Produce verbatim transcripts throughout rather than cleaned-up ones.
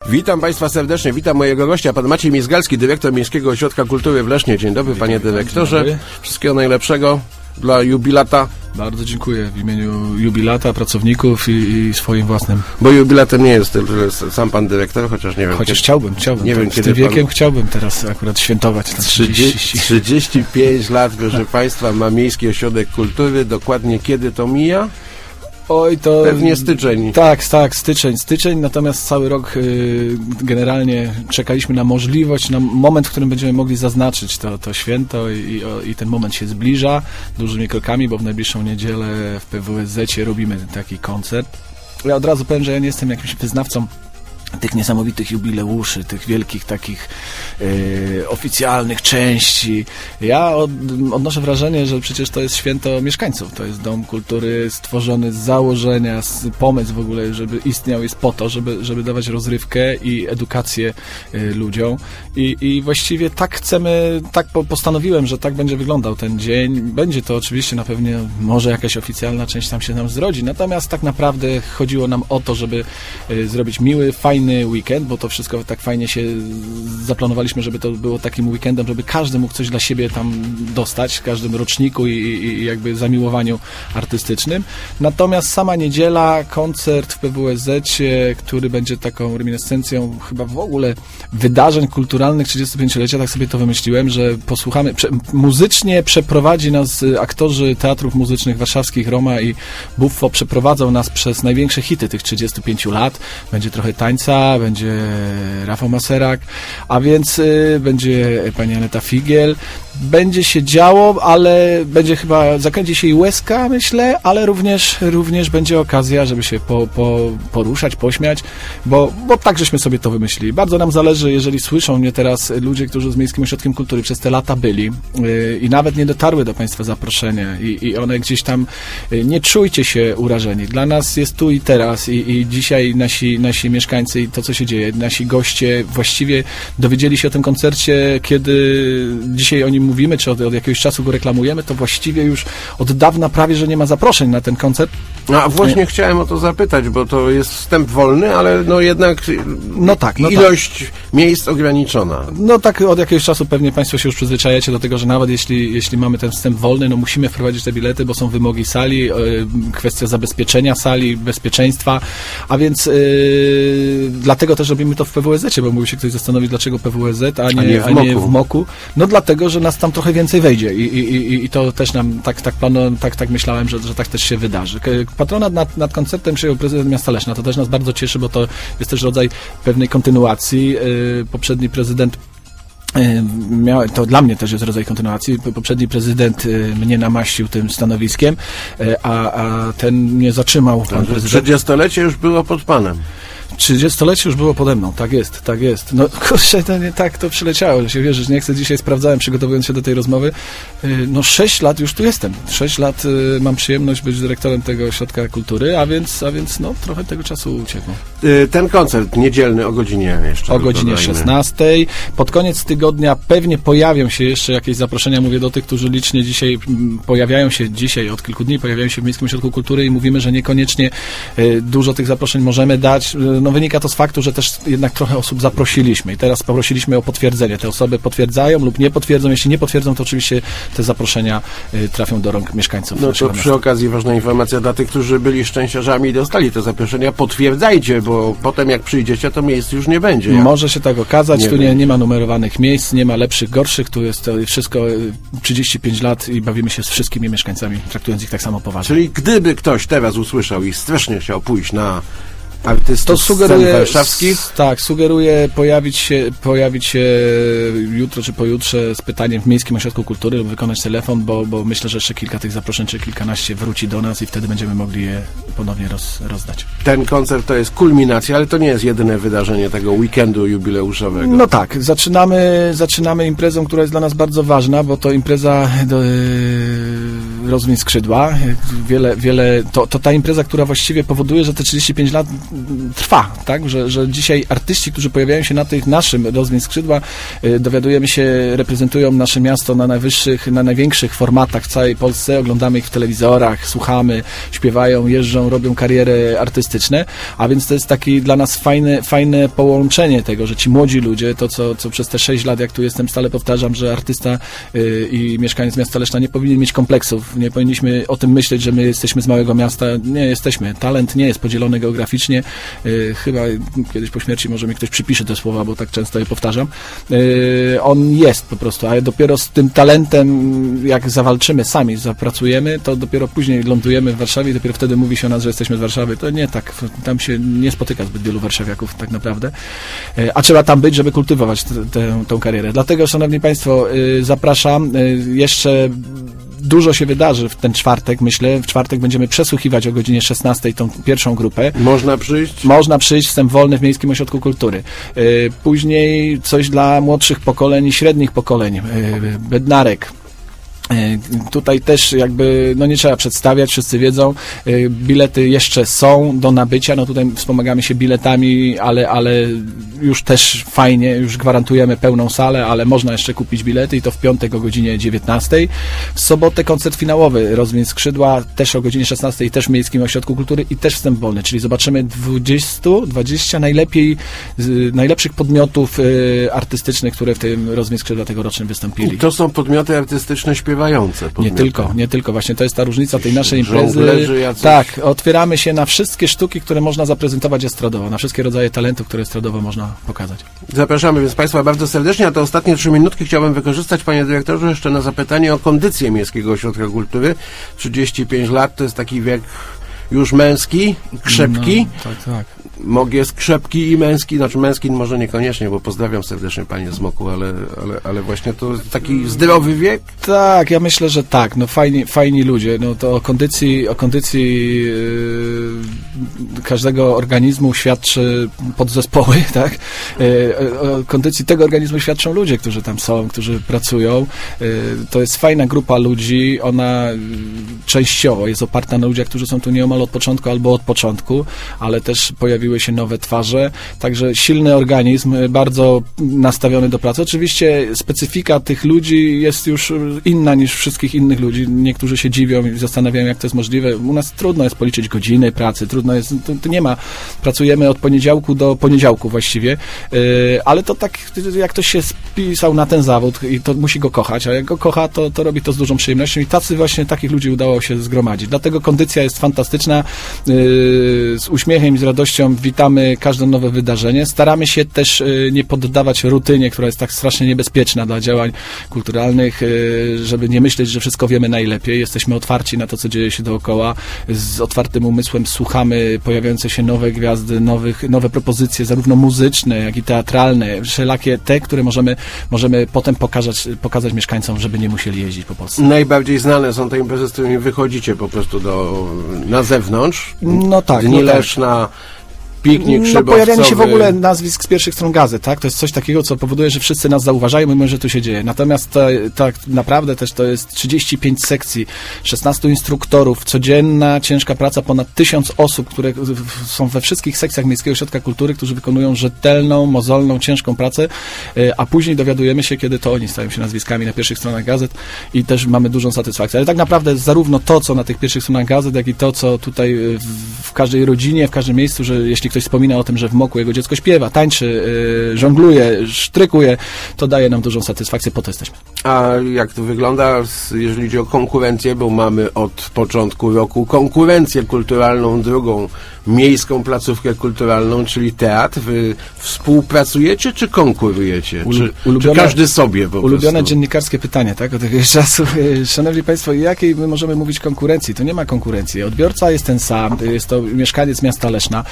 Witam Państwa serdecznie, witam mojego gościa, pan Maciej Mizgalski, dyrektor Miejskiego Ośrodka Kultury w Lesznie. Dzień dobry, panie dyrektorze. Dzień dobry. Wszystkiego najlepszego dla jubilata. Bardzo dziękuję w imieniu jubilata, pracowników i, i swoim własnym. Bo jubilatem nie jest tylko sam pan dyrektor, chociaż nie wiem. Chociaż kiedy, chciałbym, chciałbym. Nie tak, wiem, z kiedy tym wiekiem pan... chciałbym teraz akurat świętować. trzydzieści, trzydzieści pięć lat, proszę państwa, ma Miejski Ośrodek Kultury. Dokładnie kiedy to mija? Oj, to... Pewnie styczeń. Tak, tak, styczeń, styczeń, natomiast cały rok y, generalnie czekaliśmy na możliwość, na moment, w którym będziemy mogli zaznaczyć to, to święto i, i, o, i ten moment się zbliża dużymi krokami, bo w najbliższą niedzielę w P W S Z-cie robimy taki koncert. Ja od razu powiem, że ja nie jestem jakimś wyznawcą tych niesamowitych jubileuszy, tych wielkich takich e, oficjalnych części. Ja od, odnoszę wrażenie, że przecież to jest święto mieszkańców. To jest dom kultury stworzony z założenia, z pomysł w ogóle, żeby istniał, jest po to, żeby, żeby dawać rozrywkę i edukację e, ludziom. I, I właściwie tak chcemy, tak po, postanowiłem, że tak będzie wyglądał ten dzień. Będzie to oczywiście na pewno, może jakaś oficjalna część tam się nam zrodzi. Natomiast tak naprawdę chodziło nam o to, żeby e, zrobić miły, fajny weekend, bo to wszystko tak fajnie się zaplanowaliśmy, żeby to było takim weekendem, żeby każdy mógł coś dla siebie tam dostać, w każdym roczniku i, i, i jakby zamiłowaniu artystycznym. Natomiast sama niedziela, koncert w P W S Z-cie, który będzie taką reminiscencją chyba w ogóle wydarzeń kulturalnych trzydziestopięciolecia, tak sobie to wymyśliłem, że posłuchamy, prze, muzycznie przeprowadzi nas aktorzy teatrów muzycznych warszawskich, Roma i Buffo, przeprowadzą nas przez największe hity tych trzydziestu pięciu lat. Będzie trochę tańca, będzie Rafał Maserak, a więc y, będzie pani Aneta Figiel. Będzie się działo, ale będzie chyba, zakręci się i łezka, myślę, ale również, również będzie okazja, żeby się po, po, poruszać, pośmiać, bo, bo tak żeśmy sobie to wymyślili. Bardzo nam zależy, jeżeli słyszą mnie teraz ludzie, którzy z Miejskim Ośrodkiem Kultury przez te lata byli yy, i nawet nie dotarły do Państwa zaproszenia i, i one gdzieś tam, yy, nie czujcie się urażeni. Dla nas jest tu i teraz i, i dzisiaj nasi, nasi mieszkańcy i to, co się dzieje, nasi goście właściwie dowiedzieli się o tym koncercie, kiedy dzisiaj o nim mówimy, czy od, od jakiegoś czasu go reklamujemy, to właściwie już od dawna prawie, że nie ma zaproszeń na ten koncert. No, a właśnie nie. Chciałem o to zapytać, bo to jest wstęp wolny, ale no jednak no tak, no ilość tak. miejsc ograniczona. No tak, od jakiegoś czasu pewnie Państwo się już przyzwyczajacie do tego, że nawet jeśli, jeśli mamy ten wstęp wolny, no musimy wprowadzić te bilety, bo są wymogi sali, yy, kwestia zabezpieczenia sali, bezpieczeństwa, a więc yy, dlatego też robimy to w P W S Z-cie, bo mógł się ktoś zastanowić, dlaczego P W S Z, a nie, a nie, w, a nie w Moku. No dlatego, że nas tam trochę więcej wejdzie i, i, i, i to też nam tak, tak planowałem, tak, tak myślałem, że, że tak też się wydarzy. Patronat nad, nad koncertem przyjął prezydent miasta Leszna. To też nas bardzo cieszy, bo to jest też rodzaj pewnej kontynuacji. Yy, poprzedni prezydent Miał, to dla mnie też jest rodzaj kontynuacji. Poprzedni prezydent y, mnie namaścił tym stanowiskiem, y, a, a ten mnie zatrzymał. Pan prezydent. trzydziestolecie już było pod panem. trzydziestolecie już było pode mną, tak jest, tak jest. No kurczę, to nie tak to przyleciało, że się wierzysz, nie chcę. Dzisiaj sprawdzałem, przygotowując się do tej rozmowy. No sześć lat już tu jestem. Sześć lat y, mam przyjemność być dyrektorem tego ośrodka kultury, a więc, a więc no trochę tego czasu uciekło. Ten koncert niedzielny o godzinie jeszcze. O godzinie szesnastej. Pod koniec tygodnia pewnie pojawią się jeszcze jakieś zaproszenia. Mówię do tych, którzy licznie dzisiaj pojawiają się, dzisiaj od kilku dni pojawiają się w Miejskim Ośrodku Kultury i mówimy, że niekoniecznie y, dużo tych zaproszeń możemy dać. No wynika to z faktu, że też jednak trochę osób zaprosiliśmy i teraz poprosiliśmy o potwierdzenie. Te osoby potwierdzają lub nie potwierdzą. Jeśli nie potwierdzą, to oczywiście te zaproszenia y, trafią do rąk mieszkańców. No to przy okazji ważna informacja dla tych, którzy byli szczęściarzami i dostali te zaproszenia. Potwierdzajcie, bo potem jak przyjdziecie, to miejsc już nie będzie. Jak... Może się tak okazać. Nie tu nie, nie ma numerowanych miejsc, nie ma lepszych, gorszych. Tu jest to wszystko trzydzieści pięć lat i bawimy się z wszystkimi mieszkańcami, traktując ich tak samo poważnie. Czyli gdyby ktoś teraz usłyszał i strasznie chciał pójść na artystów to sugeruje, warszawskich? Tak, sugeruję pojawić się, pojawić się jutro czy pojutrze z pytaniem w Miejskim Ośrodku Kultury lub wykonać telefon, bo, bo myślę, że jeszcze kilka tych zaproszeń, czy kilkanaście wróci do nas i wtedy będziemy mogli je ponownie roz, rozdać. Ten koncert to jest kulminacja, ale to nie jest jedyne wydarzenie tego weekendu jubileuszowego. No tak, zaczynamy, zaczynamy imprezą, która jest dla nas bardzo ważna, bo to impreza do, Rozwiń skrzydła. Wiele, wiele, to, to ta impreza, która właściwie powoduje, że te trzydzieści pięć lat trwa, tak? Że, że dzisiaj artyści, którzy pojawiają się na tych naszym Rozwiń skrzydła, dowiadujemy się, reprezentują nasze miasto na najwyższych, na największych formatach w całej Polsce, oglądamy ich w telewizorach, słuchamy, śpiewają, jeżdżą, robią kariery artystyczne, a więc to jest taki dla nas fajne, fajne połączenie tego, że ci młodzi ludzie, to co, co przez te sześć lat, jak tu jestem, stale powtarzam, że artysta yy, i mieszkaniec miasta Leszna nie powinien mieć kompleksów, nie powinniśmy o tym myśleć, że my jesteśmy z małego miasta, nie jesteśmy, talent nie jest podzielony geograficznie, yy, chyba kiedyś po śmierci może mi ktoś przypisze te słowa, bo tak często je powtarzam, yy, on jest po prostu, a dopiero z tym talentem, jak zawalczymy sami, zapracujemy, to dopiero później lądujemy w Warszawie i dopiero wtedy mówi się o nas, że jesteśmy z Warszawy. To nie tak, tam się nie spotyka zbyt wielu warszawiaków tak naprawdę, a trzeba tam być, żeby kultywować tę karierę. Dlatego, szanowni państwo, zapraszam, jeszcze dużo się wydarzy w ten czwartek, myślę. W czwartek będziemy przesłuchiwać o godzinie szesnastej tą pierwszą grupę. Można przyjść? Można przyjść, wstęp wolny w Miejskim Ośrodku Kultury. Później coś dla młodszych pokoleń i średnich pokoleń. Bednarek. Tutaj też jakby, no nie trzeba przedstawiać, wszyscy wiedzą, bilety jeszcze są do nabycia, no tutaj wspomagamy się biletami, ale, ale już też fajnie, już gwarantujemy pełną salę, ale można jeszcze kupić bilety i to w piątek o godzinie dziewiętnastej. W sobotę koncert finałowy Rozwiń skrzydła, też o godzinie szesnastej, też w Miejskim Ośrodku Kultury i też wstęp wolny, czyli zobaczymy dwadzieścia, dwadzieścia najlepiej, najlepszych podmiotów artystycznych, które w tym Rozwiń skrzydła tegorocznym wystąpili. I to są podmioty artystyczne śpiewane. Nie tylko, nie tylko. Właśnie to jest ta różnica tej naszej imprezy. Jacyś... Tak, otwieramy się na wszystkie sztuki, które można zaprezentować estradowo, na wszystkie rodzaje talentów, które estradowo można pokazać. Zapraszamy więc Państwa bardzo serdecznie, a te ostatnie trzy minutki chciałbym wykorzystać, panie dyrektorze, jeszcze na zapytanie o kondycję Miejskiego Ośrodka Kultury. trzydzieści pięć lat to jest taki wiek już męski, krzepki. No, tak, tak. Mog jest krzepki i męski, znaczy męski może niekoniecznie, bo pozdrawiam serdecznie panie z Moku, ale, ale, ale właśnie to taki zdrowy wiek? Tak, ja myślę, że tak, no fajni, fajni ludzie, no to o kondycji, o kondycji yy, każdego organizmu świadczy podzespoły, tak? Yy, o kondycji tego organizmu świadczą ludzie, którzy tam są, którzy pracują. Yy, to jest fajna grupa ludzi, ona yy, częściowo jest oparta na ludziach, którzy są tu nieomal od początku albo od początku, ale też pojawiły się nowe twarze, także silny organizm, bardzo nastawiony do pracy. Oczywiście specyfika tych ludzi jest już inna niż wszystkich innych ludzi. Niektórzy się dziwią i zastanawiają, jak to jest możliwe. U nas trudno jest policzyć godziny pracy, trudno jest, to, to nie ma. Pracujemy od poniedziałku do poniedziałku właściwie, yy, ale to tak, jak ktoś się spisał na ten zawód i to musi go kochać, a jak go kocha, to, to robi to z dużą przyjemnością i tacy właśnie, takich ludzi udało się zgromadzić. Dlatego kondycja jest fantastyczna, yy, z uśmiechem i z radością witamy każde nowe wydarzenie. Staramy się też y, nie poddawać rutynie, która jest tak strasznie niebezpieczna dla działań kulturalnych, y, żeby nie myśleć, że wszystko wiemy najlepiej. Jesteśmy otwarci na to, co dzieje się dookoła. Z otwartym umysłem słuchamy pojawiające się nowe gwiazdy, nowych, nowe propozycje, zarówno muzyczne, jak i teatralne, wszelakie te, które możemy, możemy potem pokazać, pokazać mieszkańcom, żeby nie musieli jeździć po Polsce. Najbardziej znane są te imprezy, z którymi wychodzicie po prostu do, na zewnątrz. No tak. Dni no tak. Leszna, piknik no, szybowcowy. pojawianie się w ogóle nazwisk z pierwszych stron gazet, tak? To jest coś takiego, co powoduje, że wszyscy nas zauważają i mówią, że tu się dzieje. Natomiast to, tak naprawdę też to jest trzydzieści pięć sekcji, szesnastu instruktorów, codzienna, ciężka praca, ponad tysiąc osób, które są we wszystkich sekcjach Miejskiego Ośrodka Kultury, którzy wykonują rzetelną, mozolną, ciężką pracę, a później dowiadujemy się, kiedy to oni stają się nazwiskami na pierwszych stronach gazet i też mamy dużą satysfakcję. Ale tak naprawdę zarówno to, co na tych pierwszych stronach gazet, jak i to, co tutaj w, w każdej rodzinie, w każdym miejscu, że jeśli ktoś wspomina o tym, że w Moku jego dziecko śpiewa, tańczy, yy, żongluje, sztrykuje, to daje nam dużą satysfakcję, po to jesteśmy. A jak to wygląda, jeżeli chodzi o konkurencję, bo mamy od początku roku konkurencję kulturalną, drugą miejską placówkę kulturalną, czyli teatr. Wy współpracujecie, czy konkurujecie? Czy, ulubione, czy każdy sobie po Ulubione prostu? Dziennikarskie pytanie, tak, od tego czasu. Szanowni Państwo, jakiej my możemy mówić konkurencji? To nie ma konkurencji. Odbiorca jest ten sam, jest to mieszkaniec miasta Leszna, który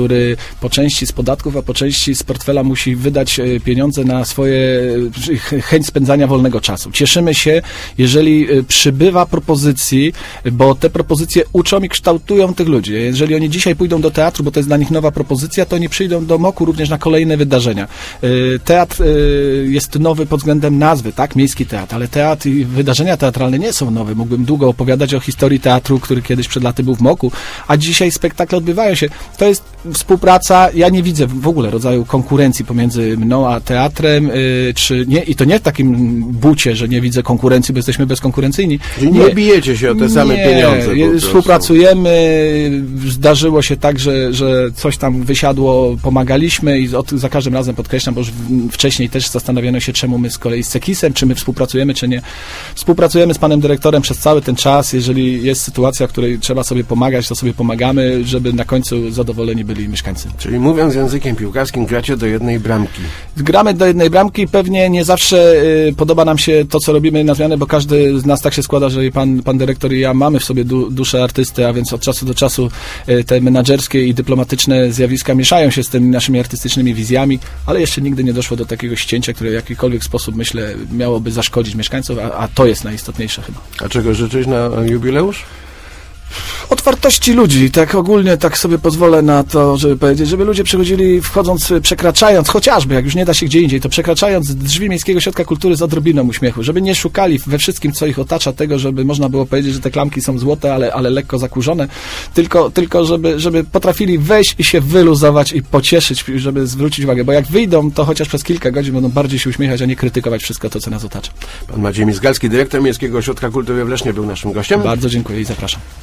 który po części z podatków, a po części z portfela musi wydać e, pieniądze na swoje e, chęć spędzania wolnego czasu. Cieszymy się, jeżeli e, przybywa propozycji, bo te propozycje uczą i kształtują tych ludzi. Jeżeli oni dzisiaj pójdą do teatru, bo to jest dla nich nowa propozycja, to oni przyjdą do moku również na kolejne wydarzenia. E, teatr e, jest nowy pod względem nazwy, tak? Miejski teatr, ale teatr i wydarzenia teatralne nie są nowe. Mógłbym długo opowiadać o historii teatru, który kiedyś przed laty był w moku, a dzisiaj spektakle odbywają się. To jest współpraca, ja nie widzę w ogóle rodzaju konkurencji pomiędzy mną a teatrem, yy, czy nie, i to nie w takim bucie, że nie widzę konkurencji, bo jesteśmy bezkonkurencyjni. Czyli nie, nie bijecie się o te same nie, pieniądze. Nie, współpracujemy, zdarzyło się tak, że, że coś tam wysiadło, pomagaliśmy i od, za każdym razem podkreślam, bo już w, wcześniej też zastanawiano się, czemu my z kolei z Sekisem, czy my współpracujemy, czy nie. Współpracujemy z panem dyrektorem przez cały ten czas. Jeżeli jest sytuacja, w której trzeba sobie pomagać, to sobie pomagamy, żeby na końcu zadowoleni byli mieszkańcy. Czyli mówiąc językiem piłkarskim, gracie do jednej bramki. Gramy do jednej bramki, pewnie nie zawsze y, podoba nam się to, co robimy na zmianę, bo każdy z nas tak się składa, że pan, pan dyrektor i ja mamy w sobie du, duszę artysty, a więc od czasu do czasu y, te menadżerskie i dyplomatyczne zjawiska mieszają się z tymi naszymi artystycznymi wizjami, ale jeszcze nigdy nie doszło do takiego ścięcia, które w jakikolwiek sposób, myślę, miałoby zaszkodzić mieszkańcom, a, a to jest najistotniejsze chyba. A czego życzyć na jubileusz? Otwartości ludzi, tak ogólnie tak sobie pozwolę na to, żeby powiedzieć, żeby ludzie przychodzili wchodząc, przekraczając, chociażby, jak już nie da się gdzie indziej, to przekraczając drzwi Miejskiego Ośrodka Kultury z odrobiną uśmiechu, żeby nie szukali we wszystkim, co ich otacza, tego, żeby można było powiedzieć, że te klamki są złote, ale, ale lekko zakurzone, tylko, tylko żeby, żeby potrafili wejść i się wyluzować i pocieszyć, żeby zwrócić uwagę, bo jak wyjdą, to chociaż przez kilka godzin będą bardziej się uśmiechać, a nie krytykować wszystko to, co nas otacza. Pan Maciej Mizgalski, dyrektor Miejskiego Ośrodka Kultury w Lesznie, był naszym gościem. Bardzo dziękuję i zapraszam.